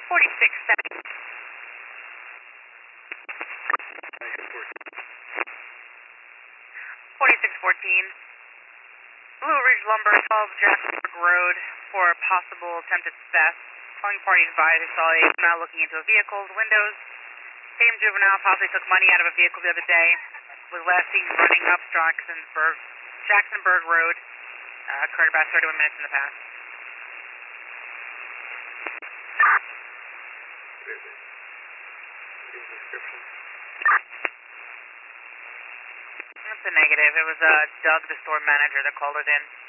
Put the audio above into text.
4670. 4614. Blue Ridge Lumber, 12 Jasper Road for a possible attempted theft. Calling party advised they saw a juvenile looking into a vehicle's windows. Same juvenile possibly took money out of a vehicle the other day. Was last seen running up Jacksonburg Road. Occurred about 31 minutes in the past. That's a negative. It was Doug, the store manager, that called it in.